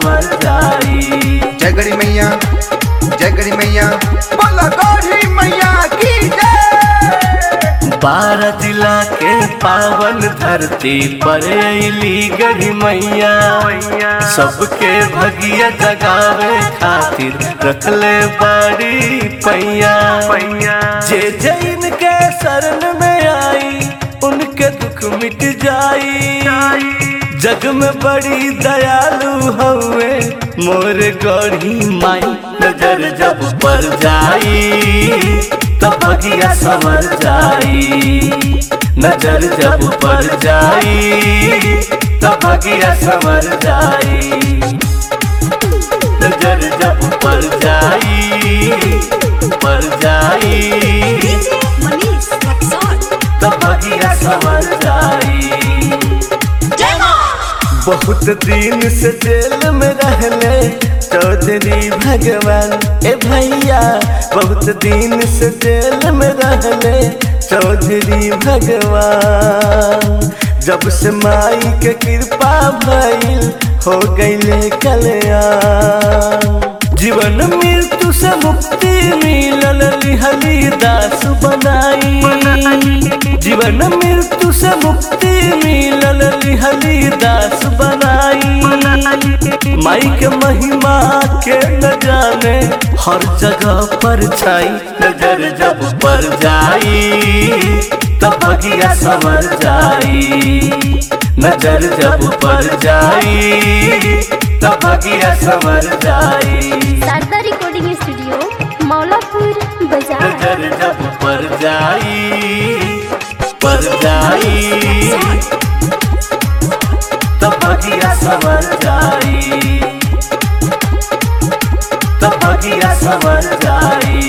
संवर जाई। जय गढ़ी मैया, जय गढ़ी मैया, बोला गढ़ी मैया की जय। 12 जिला के पावन धरती पर अइली गढ़ी मैया, सबके भगिया जगावे खातिर रखले बाड़ी पैया। जे जैन के शरण में आई उनके दुख मिट जाई। जग में बड़ी दयालु हवे मोर गढ़ी माई, नजर जब पर जाई तब भगिया संवर जाई। नजर जब पर जाई तब भगिया संवर जाई। नजर जब पर जाई तब भगिया संवर जाई। बहुत दिन से जेल में रहले चौधरी भगवान ए भैया, बहुत दिन से जेल में रहले चौधरी भगवान। जब से माई के कृपा भइल हो गईले कल्याण। जीवन मृत्यु से मुक्ति मिलल लिहली दास बनाई। जीवन मृत्यु से मुक्ति मिलल लिहली दास बनाई। माई के महिमा के न जाने हर जगह पर छाई। नजर जब पर जाई तब भगिया संवर जाई। नजर जब पर जाई तब भगिया संवर जाई। शारदा रिकॉर्डिंग स्टूडियो मौलापुर बाजार। नजर जब पर जाई तब भगिया संवर जाई। तब भगिया संवर जाई।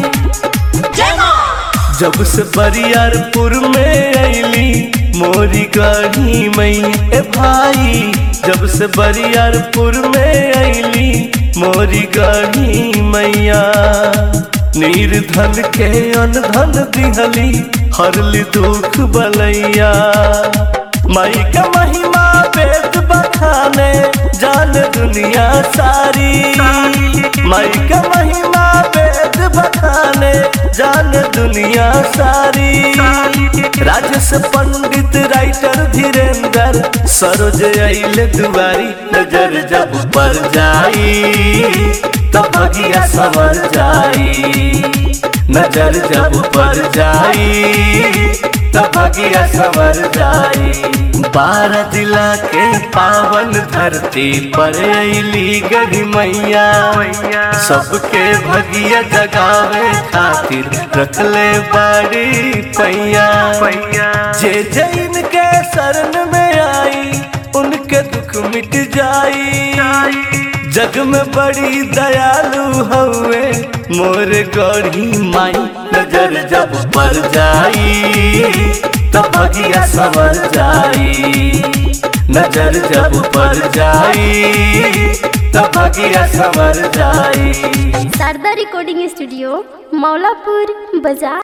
जब से बरियारपुर में अइली मोरी गढ़ी मैया ए भाई, जब से बरियारपुर में अइली मोरी गढ़ी मैया। निर्धन के अनधन दिहली हरली दुख बलैया। माई का महिमा वेद बखाने जान दुनिया सारी। माई का महिमा वेद बखाने जान दुनिया सारी। राजेश पंडित राइटर धीरेन्द्र सरोज अइले दुआरी। नजर जब पर जाई तब भगिया संवर जाई। नजर जब पर जाई तब भगिया संवर जाई। 12 जिला के पावन धरती पर अइली गढ़ी मैया, सबके भगिया जगावे खातिर रखले बाड़ी पैया। जे जैन के शरण में आई उनके दुख मिट जाई। जग में बड़ी दयालु हवे मोर गढ़ी माई, नजर जब पर जाई तब भगिया संवर जाई। नजर जब पर जाई तब भगिया संवर जाई। शारदा रिकॉर्डिंग स्टूडियो मौलापुर बाजार।